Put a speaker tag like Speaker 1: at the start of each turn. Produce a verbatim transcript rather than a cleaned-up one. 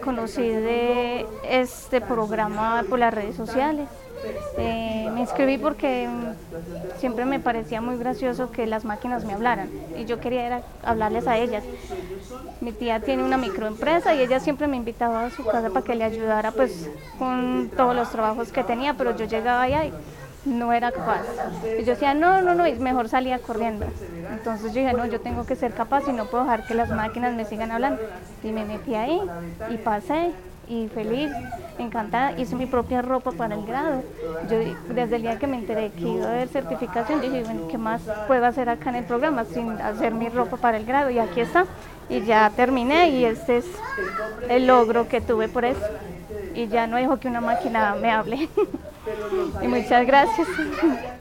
Speaker 1: conocí de este programa por las redes sociales. Eh, me inscribí porque siempre me parecía muy gracioso que las máquinas me hablaran y yo quería era hablarles a ellas. Mi tía tiene una microempresa y ella siempre me invitaba a su casa para que le ayudara pues con todos los trabajos que tenía, pero yo llegaba allá y no era capaz. Y yo decía, no, no, no, y mejor salía corriendo. Entonces yo dije, no, yo tengo que ser capaz y no puedo dejar que las máquinas me sigan hablando. Y me metí ahí y pasé. Y feliz, encantada, hice mi propia ropa para el grado. Yo desde el día que me enteré que iba a haber certificación, dije, bueno, ¿qué más puedo hacer acá en el programa sin hacer mi ropa para el grado? Y aquí está, y ya terminé y este es el logro que tuve por eso. Y ya no dejo que una máquina me hable. Y muchas gracias.